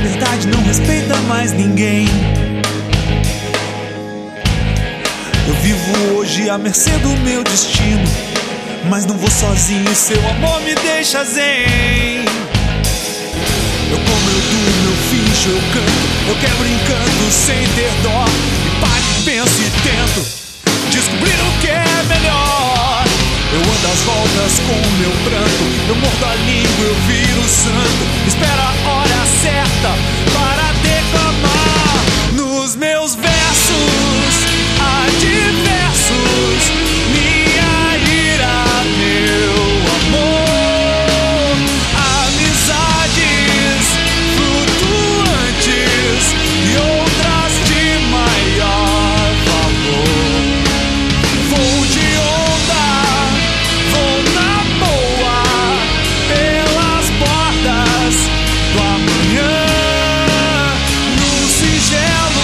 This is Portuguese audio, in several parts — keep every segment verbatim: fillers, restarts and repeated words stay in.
verdade não respeita mais ninguém. Eu vivo hoje à mercê do meu destino, mas não vou sozinho, seu amor me deixa zen. Eu como, eu durmo, eu finjo, eu canto, eu quebro encanto sem ter dó. E paro, penso e tento descobrir o que é melhor. Eu ando às voltas com o meu pranto, eu mordo a língua, eu viro santo. Espero a hora certa para declamar nos meus versos adversos minha ira, meu amor. Amizades flutuantes e outras de maior valor. Vou de onda, vou na boa pelas bordas do amanhã. No singelo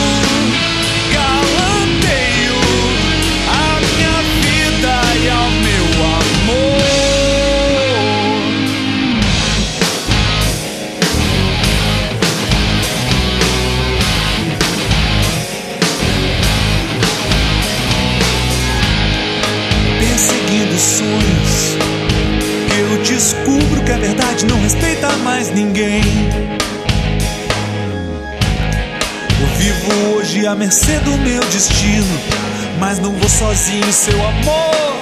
galanteio a minha vida e ao meu amor. Perseguindo sonhos que eu descubro que a verdade não respeita mais ninguém. Eu vivo hoje à mercê do meu destino, mas não vou sozinho, seu amor.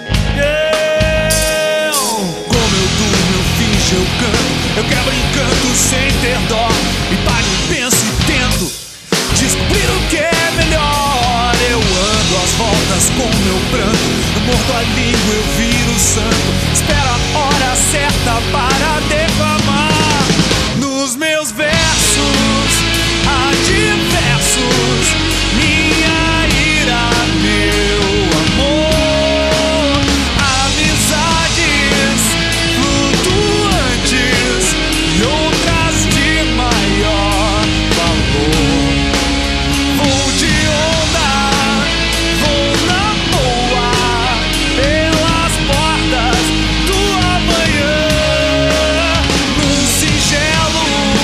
Eu, como eu durmo, eu finjo, eu canto, eu quebro encanto sem ter dó. E paro e penso e tento descobrir o que é melhor. Eu ando às voltas com meu pranto, eu mordo a língua, eu viro santo. Espero a hora certa para declamar nos meus versos adversos minha ira, meu amor. Amizades flutuantes e outras de maior valor. Vou de onda, vou na boa pelas portas do amanhã. No singelo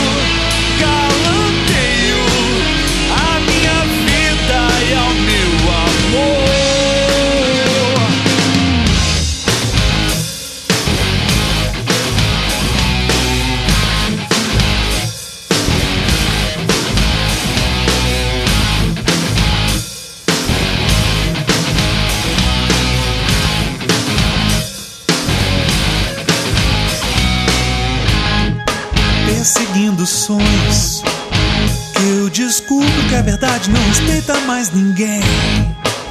galanteio a minha vida e ao meu amor. Perseguindo sonhos que eu descubro que a verdade não respeita mais ninguém.